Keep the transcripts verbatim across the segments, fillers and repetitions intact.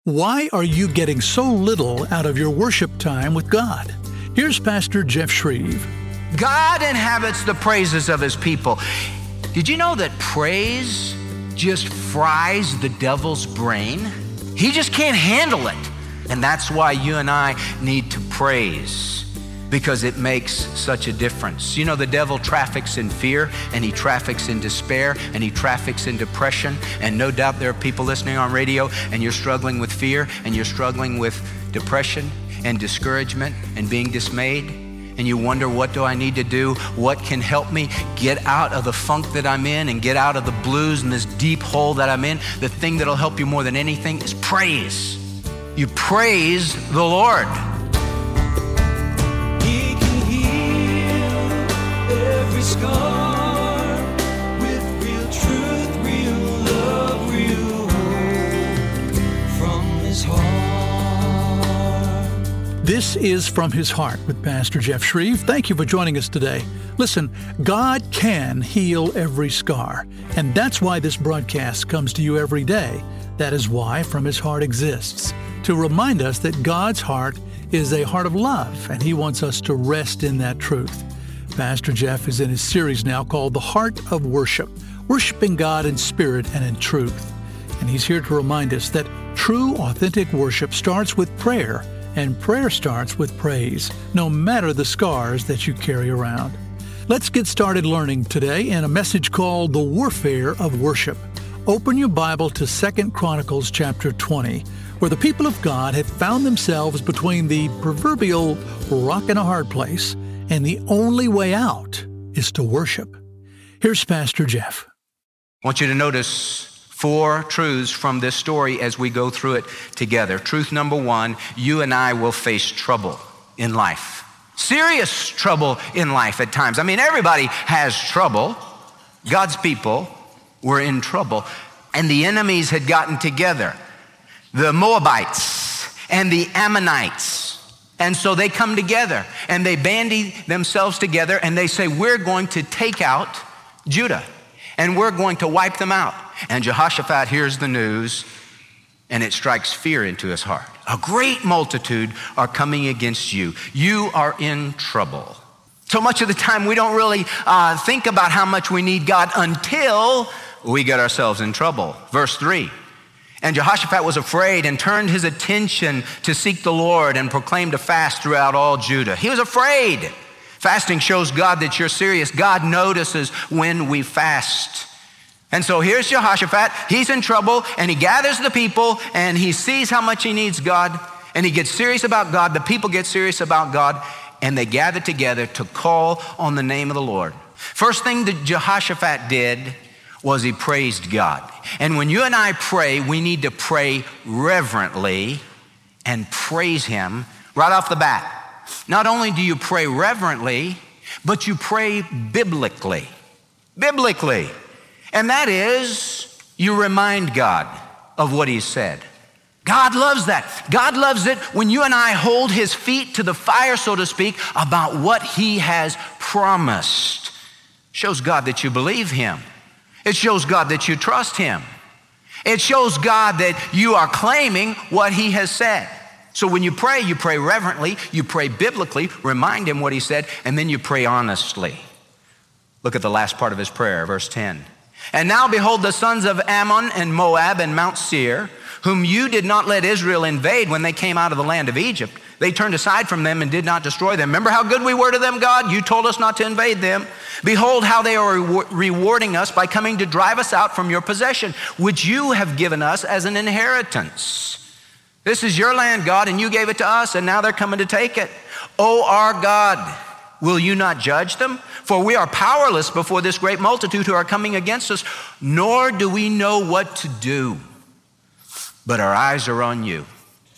Why are you getting so little out of your worship time with God? Here's Pastor Jeff Shreve. God inhabits the praises of his people. Did you know that praise just fries the devil's brain? He just can't handle it. And that's why you and I need to praise, because it makes such a difference. You know, the devil traffics in fear, and he traffics in despair, and he traffics in depression. And no doubt there are people listening on radio, and you're struggling with fear, and you're struggling with depression and discouragement and being dismayed. And you wonder, what do I need to do? What can help me get out of the funk that I'm in and get out of the blues and this deep hole that I'm in? The thing that'll help you more than anything is praise. You praise the Lord. He can heal every scar with real truth, real love, real hope from his heart. This is From His Heart with Pastor Jeff Shreve. Thank you for joining us today. Listen, God can heal every scar, and that's why this broadcast comes to you every day. That is why From His Heart exists, to remind us that God's heart is a heart of love, and he wants us to rest in that truth. Pastor Jeff is in his series now called The Heart of Worship, worshiping God in spirit and in truth. And he's here to remind us that true, authentic worship starts with prayer, and prayer starts with praise, no matter the scars that you carry around. Let's get started learning today in a message called The Warfare of Worship. Open your Bible to Second Chronicles chapter twenty, where the people of God have found themselves between the proverbial rock and a hard place, and the only way out is to worship. Here's Pastor Jeff. I want you to notice four truths from this story as we go through it together. Truth number one, you and I will face trouble in life. Serious trouble in life at times. I mean, everybody has trouble. God's people were in trouble, and the enemies had gotten together. The Moabites and the Ammonites. And so they come together and they bandy themselves together and they say, we're going to take out Judah and we're going to wipe them out. And Jehoshaphat hears the news and it strikes fear into his heart. A great multitude are coming against you. You are in trouble. So much of the time we don't really uh, think about how much we need God until we get ourselves in trouble. Verse three. And Jehoshaphat was afraid and turned his attention to seek the Lord and proclaimed a fast throughout all Judah. He was afraid. Fasting shows God that you're serious. God notices when we fast. And so here's Jehoshaphat. He's in trouble and he gathers the people and he sees how much he needs God and he gets serious about God. The people get serious about God and they gather together to call on the name of the Lord. First thing that Jehoshaphat did was he praised God. And when you and I pray, we need to pray reverently and praise him right off the bat. Not only do you pray reverently, but you pray biblically. Biblically. And that is, you remind God of what he said. God loves that. God loves it when you and I hold his feet to the fire, so to speak, about what he has promised. Shows God that you believe him. It shows God that you trust him. It shows God that you are claiming what he has said. So when you pray, you pray reverently, you pray biblically, remind him what he said, and then you pray honestly. Look at the last part of his prayer, verse ten. And now behold, the sons of Ammon and Moab and Mount Seir, whom you did not let Israel invade when they came out of the land of Egypt. They turned aside from them and did not destroy them. Remember how good we were to them, God? You told us not to invade them. Behold how they are rewarding us by coming to drive us out from your possession, which you have given us as an inheritance. This is your land, God, and you gave it to us, and now they're coming to take it. O our God, will you not judge them? For we are powerless before this great multitude who are coming against us, nor do we know what to do. But our eyes are on you.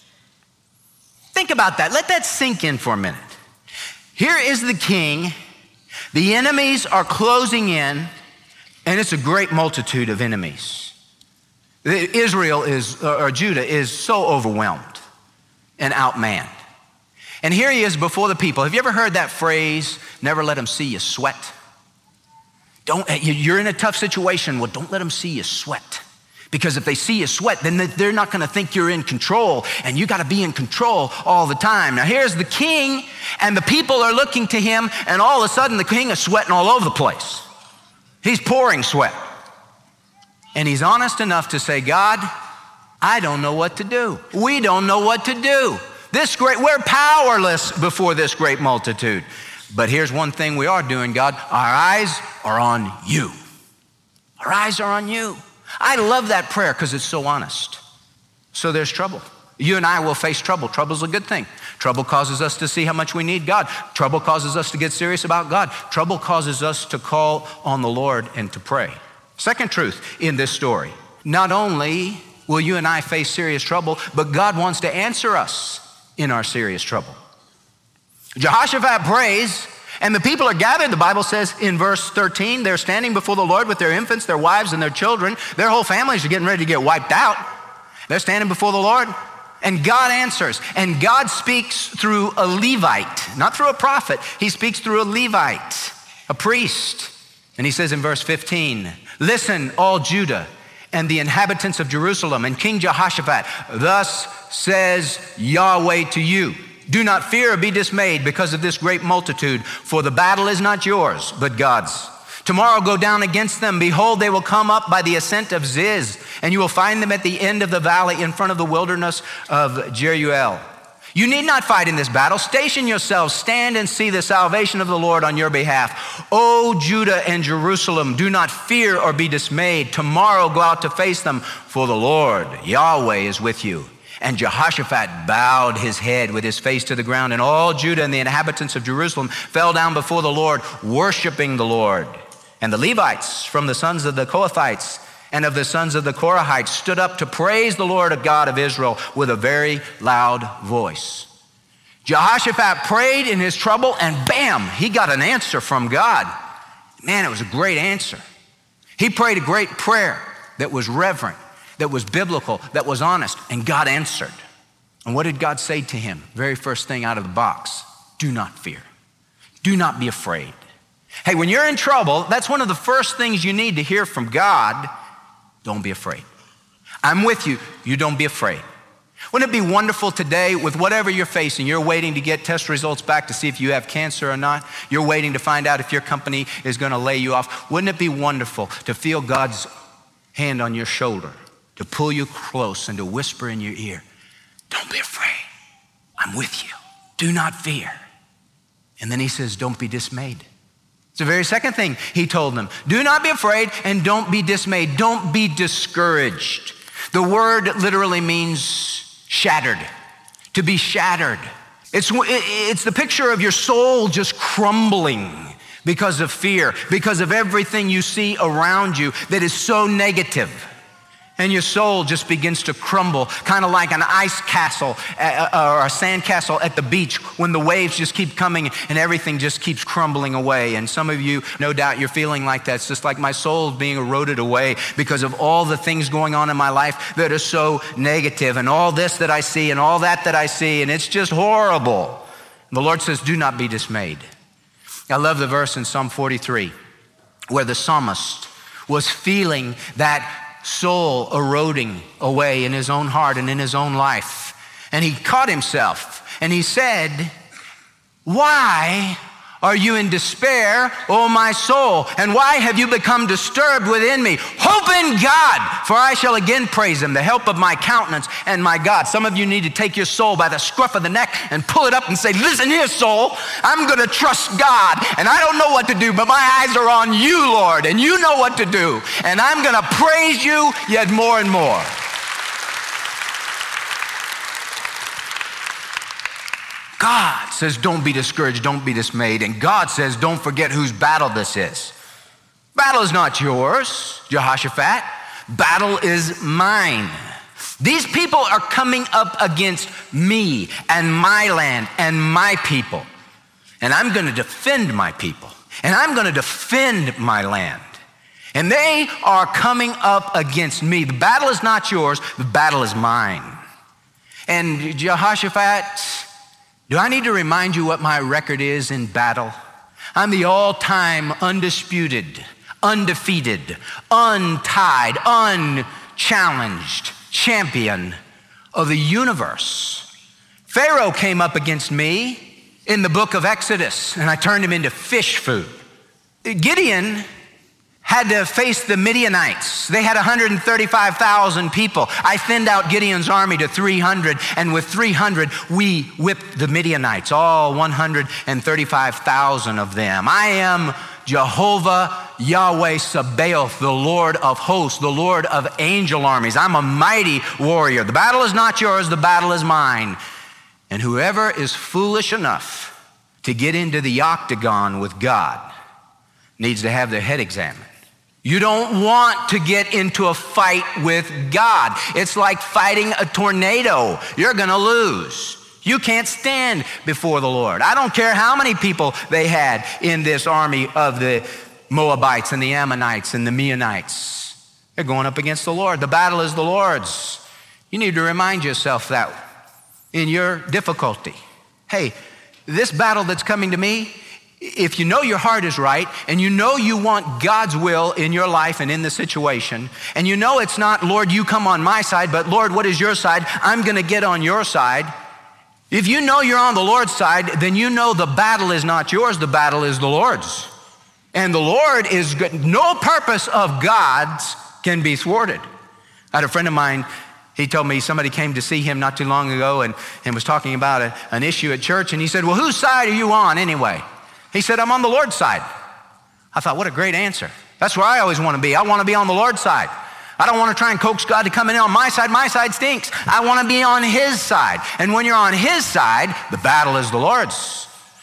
Think about that. Let that sink in for a minute. Here is the king. The enemies are closing in, and it's a great multitude of enemies. Israel is, or Judah is so overwhelmed and outmanned. And here he is before the people. Have you ever heard that phrase, never let them see you sweat? Don't, you're in a tough situation. Well, don't let them see you sweat. Because if they see you sweat, then they're not going to think you're in control, and you got to be in control all the time. Now here's the king, and the people are looking to him, and all of a sudden the king is sweating all over the place. He's pouring sweat. And he's honest enough to say, God, I don't know what to do. We don't know what to do. This great, we're powerless before this great multitude. But here's one thing we are doing, God. Our eyes are on you. Our eyes are on you. I love that prayer because it's so honest. So there's trouble. You and I will face trouble. Trouble's a good thing. Trouble causes us to see how much we need God. Trouble causes us to get serious about God. Trouble causes us to call on the Lord and to pray. Second truth in this story, not only will you and I face serious trouble, but God wants to answer us in our serious trouble. Jehoshaphat prays, and the people are gathered. The Bible says in verse thirteen, they're standing before the Lord with their infants, their wives, and their children. Their whole families are getting ready to get wiped out. They're standing before the Lord, and God answers. And God speaks through a Levite, not through a prophet. He speaks through a Levite, a priest. And he says in verse fifteen, listen, all Judah and the inhabitants of Jerusalem and King Jehoshaphat, thus says Yahweh to you. Do not fear or be dismayed because of this great multitude, for the battle is not yours, but God's. Tomorrow go down against them. Behold, they will come up by the ascent of Ziz, and you will find them at the end of the valley in front of the wilderness of Jeruel. You need not fight in this battle. Station yourselves, stand and see the salvation of the Lord on your behalf. O Judah and Jerusalem, do not fear or be dismayed. Tomorrow go out to face them, for the Lord, Yahweh, is with you. And Jehoshaphat bowed his head with his face to the ground, and all Judah and the inhabitants of Jerusalem fell down before the Lord, worshiping the Lord. And the Levites from the sons of the Kohathites and of the sons of the Korahites stood up to praise the Lord God of Israel with a very loud voice. Jehoshaphat prayed in his trouble, and bam, he got an answer from God. Man, it was a great answer. He prayed a great prayer that was reverent, that was biblical, that was honest, and God answered. And what did God say to him? Very first thing out of the box, do not fear. Do not be afraid. Hey, when you're in trouble, that's one of the first things you need to hear from God. Don't be afraid. I'm with you. You don't be afraid. Wouldn't it be wonderful today with whatever you're facing? You're waiting to get test results back to see if you have cancer or not. You're waiting to find out if your company is going to lay you off. Wouldn't it be wonderful to feel God's hand on your shoulder, to pull you close and to whisper in your ear, don't be afraid. I'm with you. Do not fear. And then he says, don't be dismayed. It's the very second thing he told them. Do not be afraid and don't be dismayed. Don't be discouraged. The word literally means shattered, to be shattered. It's, it's the picture of your soul just crumbling because of fear, because of everything you see around you that is so negative. And your soul just begins to crumble, kind of like an ice castle or a sand castle at the beach when the waves just keep coming and everything just keeps crumbling away. And some of you, no doubt you're feeling like that. It's just like my soul being eroded away because of all the things going on in my life that are so negative, and all this that I see and all that that I see, and it's just horrible. And the Lord says, do not be dismayed. I love the verse in Psalm forty-three where the psalmist was feeling that soul eroding away in his own heart and in his own life. And he caught himself and he said, why are you in despair, O my soul? And why have you become disturbed within me? Hope in God, for I shall again praise him, the help of my countenance and my God. Some of you need to take your soul by the scruff of the neck and pull it up and say, listen here, soul, I'm going to trust God, and I don't know what to do, but my eyes are on you, Lord, and you know what to do, and I'm going to praise you yet more and more. God says, don't be discouraged, don't be dismayed. And God says, don't forget whose battle this is. Battle is not yours, Jehoshaphat. Battle is mine. These people are coming up against me and my land and my people. And I'm going to defend my people. And I'm going to defend my land. And they are coming up against me. The battle is not yours, the battle is mine. And Jehoshaphat, do I need to remind you what my record is in battle? I'm the all-time undisputed, undefeated, untied, unchallenged champion of the universe. Pharaoh came up against me in the book of Exodus, and I turned him into fish food. Gideon had to face the Midianites. They had one hundred thirty-five thousand people. I thinned out Gideon's army to three hundred, and with three hundred, we whipped the Midianites, all one hundred thirty-five thousand of them. I am Jehovah Yahweh Sabaoth, the Lord of hosts, the Lord of angel armies. I'm a mighty warrior. The battle is not yours, the battle is mine. And whoever is foolish enough to get into the octagon with God needs to have their head examined. You don't want to get into a fight with God. It's like fighting a tornado. You're going to lose. You can't stand before the Lord. I don't care how many people they had in this army of the Moabites and the Ammonites and the Meunites. They're going up against the Lord. The battle is the Lord's. You need to remind yourself that in your difficulty. Hey, this battle that's coming to me, if you know your heart is right and you know you want God's will in your life and in the situation, and you know it's not, Lord, you come on my side, but Lord, what is your side? I'm going to get on your side. If you know you're on the Lord's side, then you know the battle is not yours, the battle is the Lord's. And the Lord is good. No purpose of God's can be thwarted. I had a friend of mine, he told me somebody came to see him not too long ago and, and was talking about a, an issue at church, and he said, well, whose side are you on anyway? He said, I'm on the Lord's side. I thought, what a great answer. That's where I always want to be. I want to be on the Lord's side. I don't want to try and coax God to come in on my side. My side stinks. I want to be on his side. And when you're on his side, the battle is the Lord's.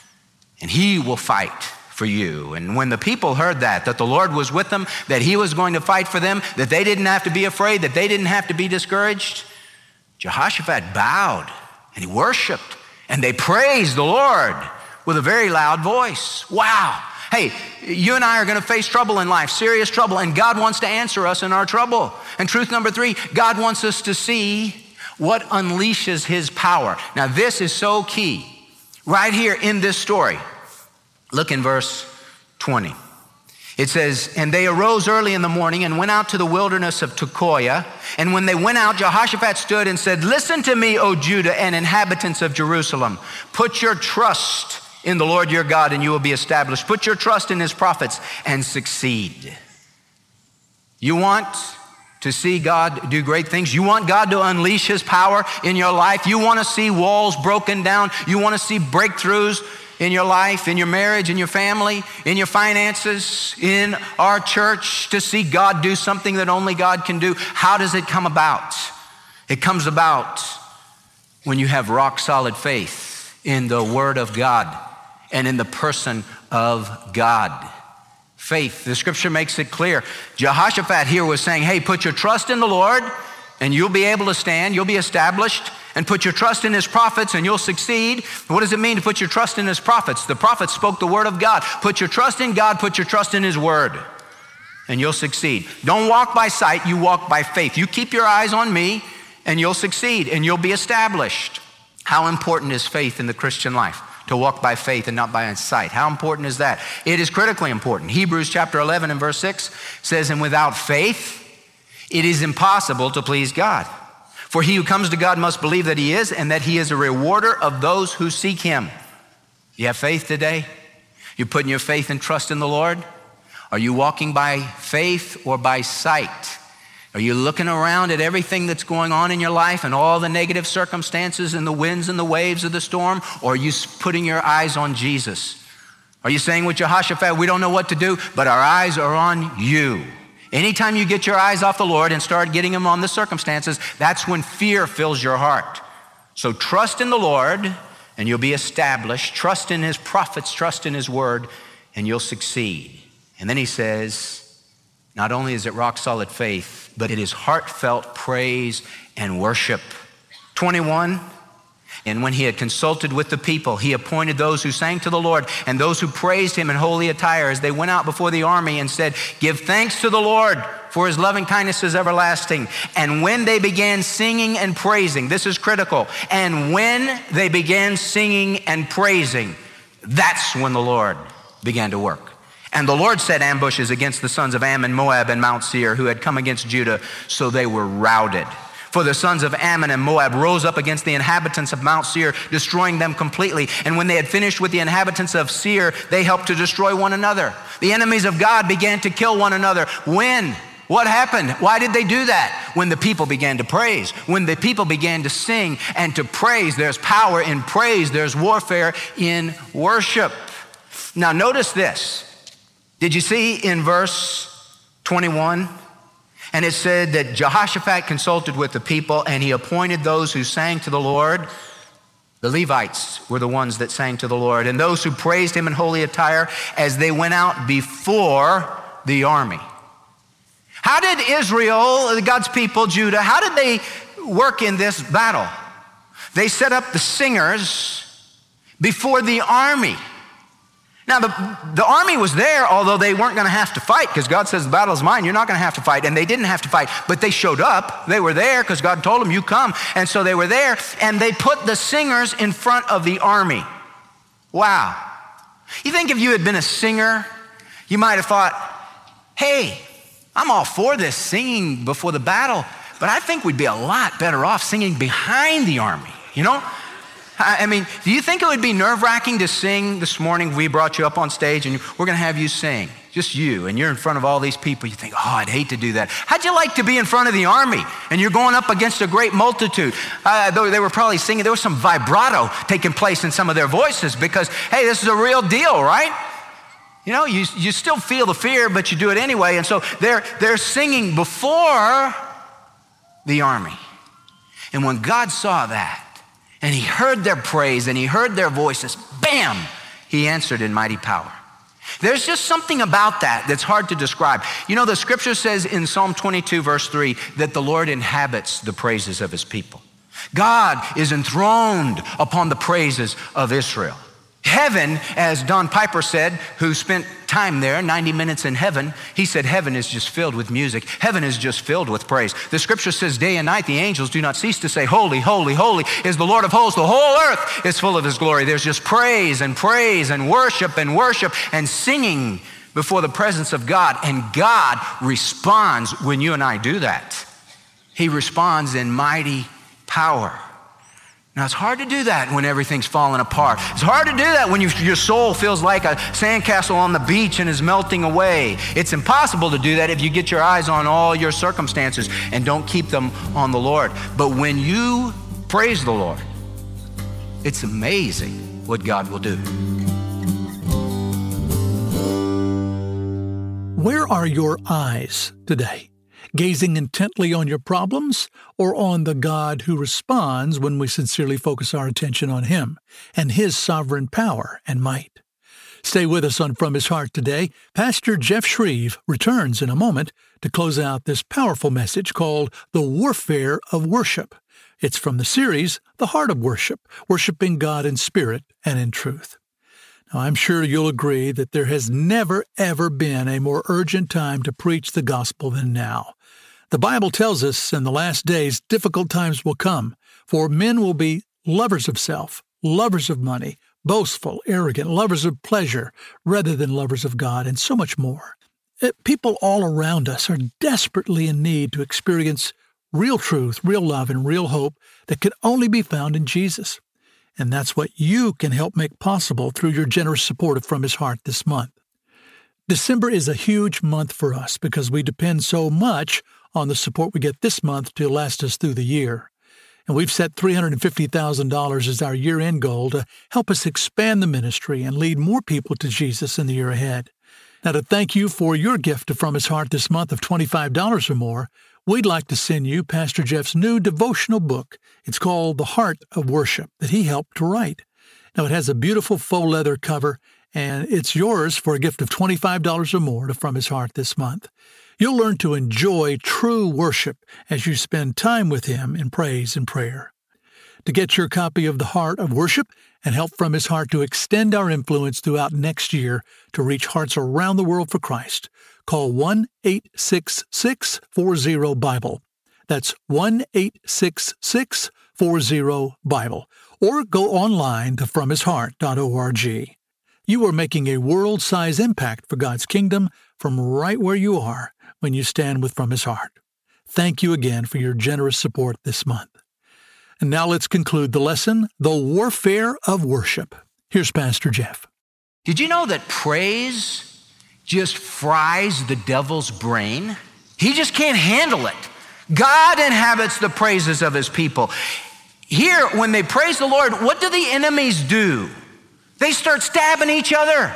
And he will fight for you. And when the people heard that, that the Lord was with them, that he was going to fight for them, that they didn't have to be afraid, that they didn't have to be discouraged, Jehoshaphat bowed and he worshiped and they praised the Lord with a very loud voice. Wow. Hey, you and I are going to face trouble in life, serious trouble, and God wants to answer us in our trouble. And truth number three, God wants us to see what unleashes his power. Now, this is so key. Right here in this story, look in verse twenty. It says, and they arose early in the morning and went out to the wilderness of Tekoa. And when they went out, Jehoshaphat stood and said, listen to me, O Judah and inhabitants of Jerusalem. Put your trust in the Lord your God and you will be established. Put your trust in his prophets and succeed. You want to see God do great things? You want God to unleash his power in your life? You want to see walls broken down? You want to see breakthroughs in your life, in your marriage, in your family, in your finances, in our church, to see God do something that only God can do? How does it come about? It comes about when you have rock solid faith in the Word of God and in the person of God. Faith, the scripture makes it clear. Jehoshaphat here was saying, hey, put your trust in the Lord and you'll be able to stand, you'll be established, and put your trust in his prophets and you'll succeed. What does it mean to put your trust in his prophets? The prophets spoke the word of God. Put your trust in God, put your trust in his word, and you'll succeed. Don't walk by sight, you walk by faith. You keep your eyes on me and you'll succeed and you'll be established. How important is faith in the Christian life? To walk by faith and not by sight. How important is that? It is critically important. Hebrews chapter eleven and verse six says, and without faith, it is impossible to please God. For he who comes to God must believe that he is and that he is a rewarder of those who seek him. You have faith today? You're putting your faith and trust in the Lord? Are you walking by faith or by sight? Are you looking around at everything that's going on in your life and all the negative circumstances and the winds and the waves of the storm? Or are you putting your eyes on Jesus? Are you saying with Jehoshaphat, we don't know what to do, but our eyes are on you? Anytime you get your eyes off the Lord and start getting them on the circumstances, that's when fear fills your heart. So trust in the Lord and you'll be established. Trust in his prophets, trust in his word, and you'll succeed. And then he says, not only is it rock solid faith, but it is heartfelt praise and worship. twenty-one, and when he had consulted with the people, he appointed those who sang to the Lord and those who praised him in holy attire as they went out before the army and said, give thanks to the Lord, for his loving kindness is everlasting. And when they began singing and praising, this is critical, and when they began singing and praising, that's when the Lord began to work. And the Lord set ambushes against the sons of Ammon, Moab, and Mount Seir, who had come against Judah, so they were routed. For the sons of Ammon and Moab rose up against the inhabitants of Mount Seir, destroying them completely. And when they had finished with the inhabitants of Seir, they helped to destroy one another. The enemies of God began to kill one another. When? What happened? Why did they do that? When the people began to praise. When the people began to sing and to praise. There's power in praise. There's warfare in worship. Now notice this. Did you see in verse twenty-one? And it said that Jehoshaphat consulted with the people, and he appointed those who sang to the Lord. The Levites were the ones that sang to the Lord, and those who praised him in holy attire as they went out before the army. How did Israel, God's people, Judah, how did they work in this battle? They set up the singers before the army. Now, the, the army was there, although they weren't going to have to fight, because God says the battle is mine, you're not going to have to fight. And they didn't have to fight, but they showed up. They were there because God told them, you come. And so they were there, and they put the singers in front of the army. Wow. You think if you had been a singer, you might have thought, hey, I'm all for this singing before the battle, but I think we'd be a lot better off singing behind the army, you know? I mean, do you think it would be nerve-wracking to sing this morning? We brought you up on stage and we're going to have you sing, just you, and you're in front of all these people. You think, oh, I'd hate to do that. How'd you like to be in front of the army and you're going up against a great multitude? Uh, they were probably singing, there was some vibrato taking place in some of their voices because, hey, this is a real deal, right? You know, you, you still feel the fear, but you do it anyway. And so they're, they're singing before the army. And when God saw that, and he heard their praise and he heard their voices, bam, he answered in mighty power. There's just something about that that's hard to describe. You know, the scripture says in Psalm twenty-two, verse three, that the Lord inhabits the praises of his people. God is enthroned upon the praises of Israel. Heaven, as Don Piper said, who spent time there, ninety minutes in heaven, he said heaven is just filled with music. Heaven is just filled with praise. The scripture says day and night the angels do not cease to say, holy, holy, holy is the Lord of hosts. The whole earth is full of his glory. There's just praise and praise and worship and worship and singing before the presence of God. And God responds when you and I do that. He responds in mighty power. Now, it's hard to do that when everything's falling apart. It's hard to do that when you, your soul feels like a sandcastle on the beach and is melting away. It's impossible to do that if you get your eyes on all your circumstances and don't keep them on the Lord. But when you praise the Lord, it's amazing what God will do. Where are your eyes today? Gazing intently on your problems or on the God who responds when we sincerely focus our attention on him and his sovereign power and might? Stay with us on From His Heart today. Pastor Jeff Shreve returns in a moment to close out this powerful message called The Warfare of Worship. It's from the series, The Heart of Worship, worshiping God in spirit and in truth. Now, I'm sure you'll agree that there has never, ever been a more urgent time to preach the gospel than now. The Bible tells us in the last days difficult times will come, for men will be lovers of self, lovers of money, boastful, arrogant, lovers of pleasure, rather than lovers of God, and so much more. People all around us are desperately in need to experience real truth, real love, and real hope that can only be found in Jesus. And that's what you can help make possible through your generous support of From His Heart this month. December is a huge month for us because we depend so much on the support we get this month to last us through the year. And we've set three hundred fifty thousand dollars as our year-end goal to help us expand the ministry and lead more people to Jesus in the year ahead. Now, to thank you for your gift to From His Heart this month of twenty-five dollars or more, we'd like to send you Pastor Jeff's new devotional book. It's called The Heart of Worship that he helped to write. Now, it has a beautiful faux leather cover, and it's yours for a gift of twenty-five dollars or more to From His Heart this month. You'll learn to enjoy true worship as you spend time with him in praise and prayer. To get your copy of The Heart of Worship and help From His Heart to extend our influence throughout next year to reach hearts around the world for Christ, call one eight six six, four zero, Bible. That's one eight six six, four zero, Bible. Or go online to from his heart dot org. You are making a world-size impact for God's kingdom from right where you are when you stand with From His Heart. Thank you again for your generous support this month. And now let's conclude the lesson, The Warfare of Worship. Here's Pastor Jeff. Did you know that praise just fries the devil's brain? He just can't handle it. God inhabits the praises of His people. Here, when they praise the Lord, what do the enemies do? They start stabbing each other.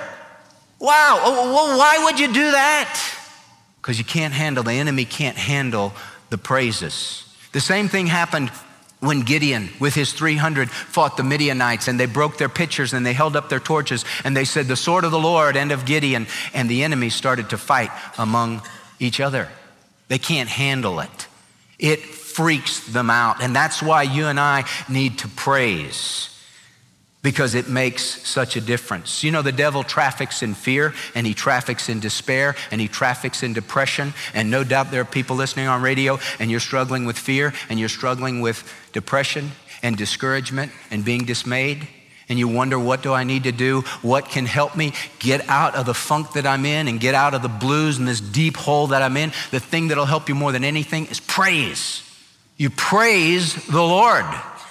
Wow, well, why would you do that? Because you can't handle, the enemy can't handle the praises. The same thing happened when Gideon, with his three hundred, fought the Midianites, and they broke their pitchers and they held up their torches and they said, the sword of the Lord and of Gideon, and the enemies started to fight among each other. They can't handle it. It freaks them out, and that's why you and I need to praise, because it makes such a difference. You know, the devil traffics in fear, and he traffics in despair, and he traffics in depression. And no doubt there are people listening on radio, and you're struggling with fear, and you're struggling with depression and discouragement and being dismayed. And you wonder, what do I need to do? What can help me get out of the funk that I'm in and get out of the blues and this deep hole that I'm in? The thing that'll help you more than anything is praise. You praise the Lord.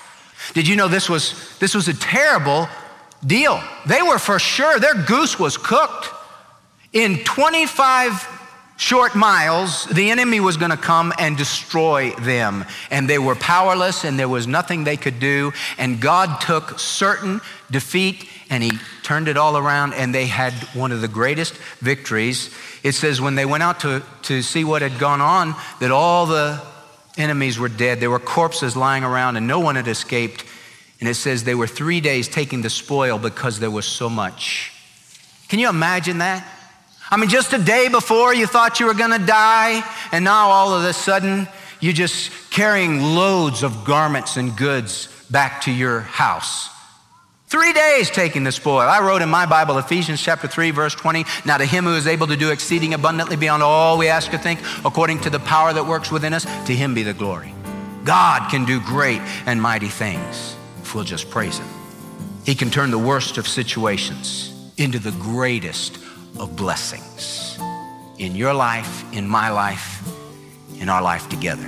Did you know this was, this was a terrible deal? They were for sure, their goose was cooked. In twenty-five short miles, the enemy was going to come and destroy them. And they were powerless, and there was nothing they could do. And God took certain defeat, and He turned it all around, and they had one of the greatest victories. It says when they went out to, to see what had gone on, that all the enemies were dead. There were corpses lying around, and no one had escaped. And it says they were three days taking the spoil because there was so much. Can you imagine that? I mean, just a day before you thought you were going to die, and now all of a sudden you're just carrying loads of garments and goods back to your house. Three days taking the spoil. I wrote in my Bible, Ephesians chapter three, verse twenty, now to Him who is able to do exceeding abundantly beyond all we ask or think, according to the power that works within us, to Him be the glory. God can do great and mighty things if we'll just praise Him. He can turn the worst of situations into the greatest of blessings in your life, in my life, in our life together.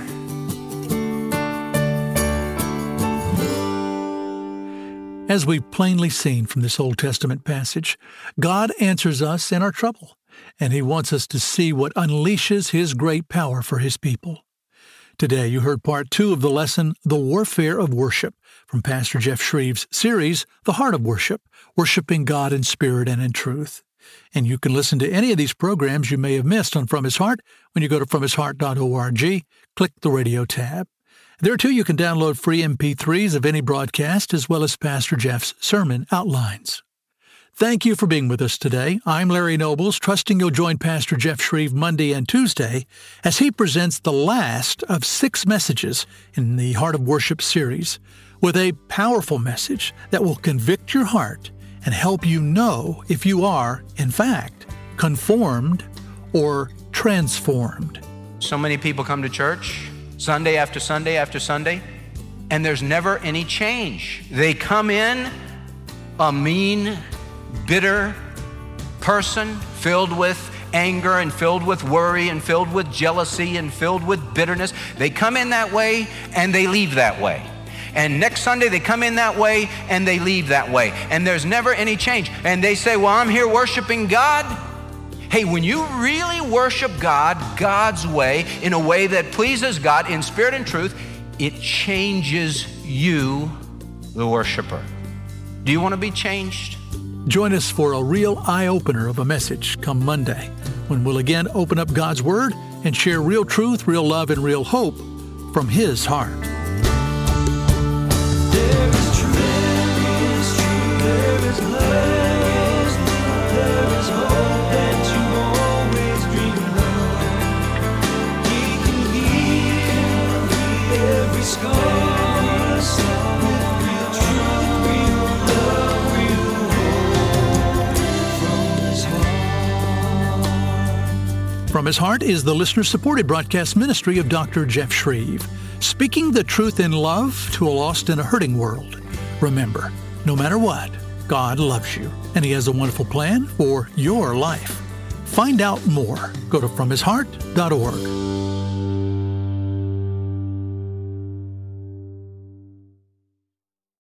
As we've plainly seen from this Old Testament passage, God answers us in our trouble, and He wants us to see what unleashes His great power for His people. Today you heard part two of the lesson, The Warfare of Worship, from Pastor Jeff Shreve's series, The Heart of Worship, Worshiping God in Spirit and in Truth. And you can listen to any of these programs you may have missed on From His Heart when you go to from his heart dot org, click the radio tab. There, too, you can download free M P threes of any broadcast, as well as Pastor Jeff's sermon outlines. Thank you for being with us today. I'm Larry Nobles, trusting you'll join Pastor Jeff Shreve Monday and Tuesday as he presents the last of six messages in the Heart of Worship series, with a powerful message that will convict your heart and help you know if you are, in fact, conformed or transformed. So many people come to church Sunday after Sunday after Sunday, and there's never any change. They come in a mean, bitter person filled with anger and filled with worry and filled with jealousy and filled with bitterness. They come in that way and they leave that way. And next Sunday they come in that way and they leave that way. And there's never any change. And they say, well, I'm here worshiping God. Hey, when you really worship God, God's way, in a way that pleases God in spirit and truth, it changes you, the worshiper. Do you want to be changed? Join us for a real eye-opener of a message come Monday, when we'll again open up God's Word and share real truth, real love, and real hope from His heart. There is truth, there is truth, there is love, there is hope that you always dreamed of. He can heal every scar with real truth, real love, real hope from His heart. From His Heart is the listener-supported broadcast ministry of Doctor Jeff Shreve, speaking the truth in love to a lost and a hurting world. Remember, no matter what, God loves you, and He has a wonderful plan for your life. Find out more. Go to from his heart dot org.